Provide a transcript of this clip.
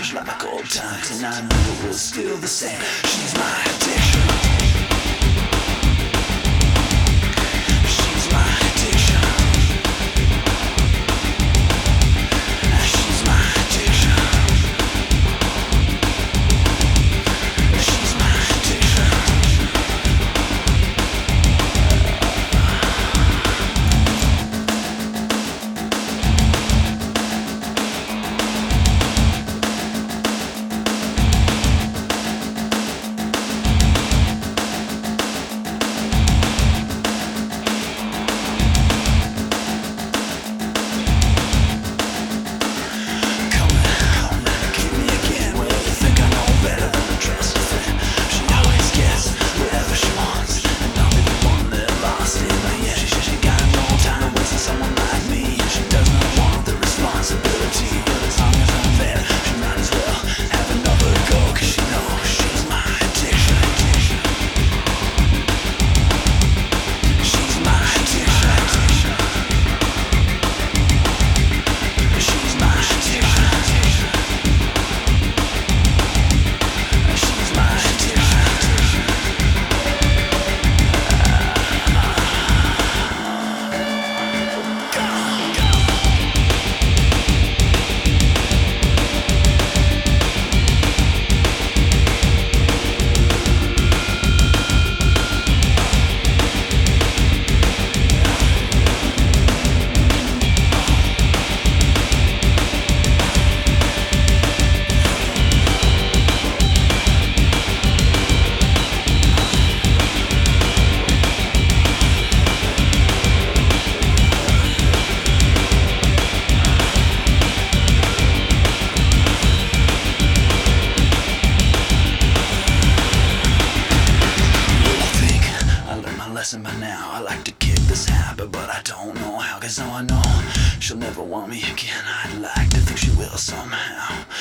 just like old times, and I knew it was still the same. She's my addiction. She's my addiction. She's my addiction. She's my addiction. By now, I like to kick this habit, but I don't know how. Cause now I know she'll never want me again. I'd like to think she will somehow.